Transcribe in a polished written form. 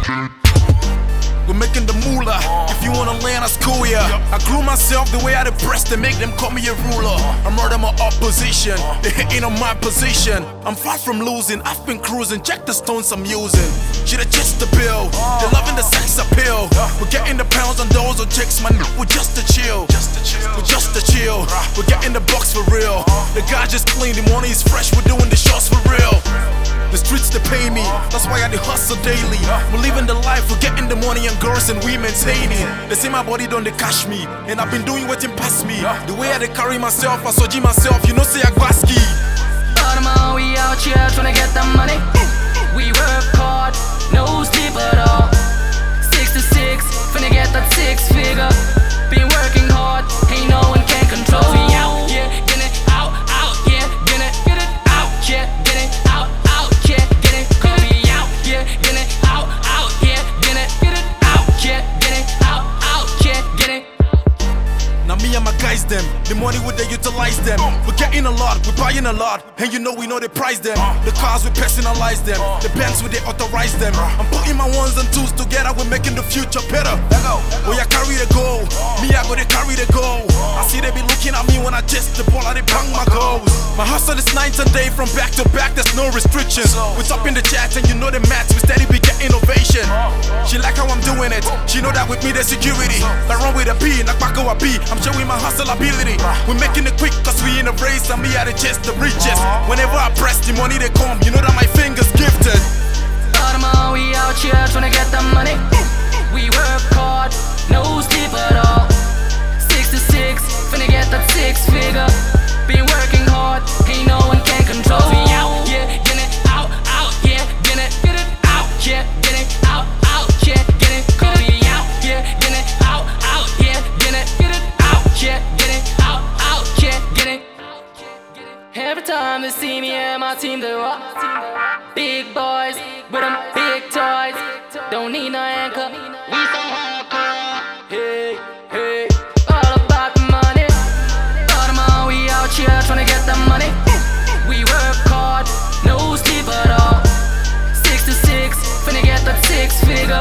We're making the moolah. If you wanna land, I school ya. I grew myself the way I depressed to make them call me a ruler. I murder my opposition, they hitting on my position. I'm far from losing, I've been cruising. Check the stones I'm using. Shit, just the bill. They're loving the sex appeal. We're getting the pounds on those on chicks, man. We're just a chill. We're just a chill. We're getting the box for real. The guy just clean, the money is fresh. We're doing the shots for real. The streets they pay me, that's why I do hustle daily. We're living the life, we're getting the money and girls and we maintaining. They say my body don't they cash me, and I've been doing waiting past me. The way I they carry myself, I soji myself, you know say I gwaski. All the man, we out here tryna get the money. We work hard, no sleep at all. 6 to 6, finna get that 6 figure. Been working hard, ain't no one can control. We out, yeah, get it out, yeah, get it out, yeah, get it out, yeah, get it. We out, yeah, get it out, yeah, get it out, yeah, get it out, yeah, get it. Now me and my guys them, the money would they utilize them. We're getting a lot, we're buying a lot, and you know we know they price them. The cars we personalize them, the banks we they authorize them. I'm putting my ones and twos together, we're making the future better. Oh yeah, carry the goal, me I go they carry the goal. I see they be looking at me when I chase the ball, I they bang my goals. My hustle is night and day from back to back, there's no restrictions. We top in the chat and you know the maths, we steady be getting innovation. She like how I'm doing it, she know that with me there's security. I run with a P, knock back a B, I'm showing my hustle ability. We're making it quick cause we in a race and me at the chest the riches. Whenever I press the money they come, you know that my fingers gifted. All the man, we out here tryna get the money. We work hard, no sleep at all. 6 to 6, finna get that 6 figure. Been working hard, ain't no one can control. We out, yeah, get it out, yeah, get it out, yeah, get it out, yeah, get it. We out, yeah, get it out, yeah, get it out, yeah, get it out, yeah, get it. Every time they see me and my team, they rock. Big boys with them big toys. Don't need no anchor. We so hardcore. Hey, hey, all about the money. All the man, we out here tryna get the money. We work hard, no sleep at all. 6 to 6, finna get that 6 figure.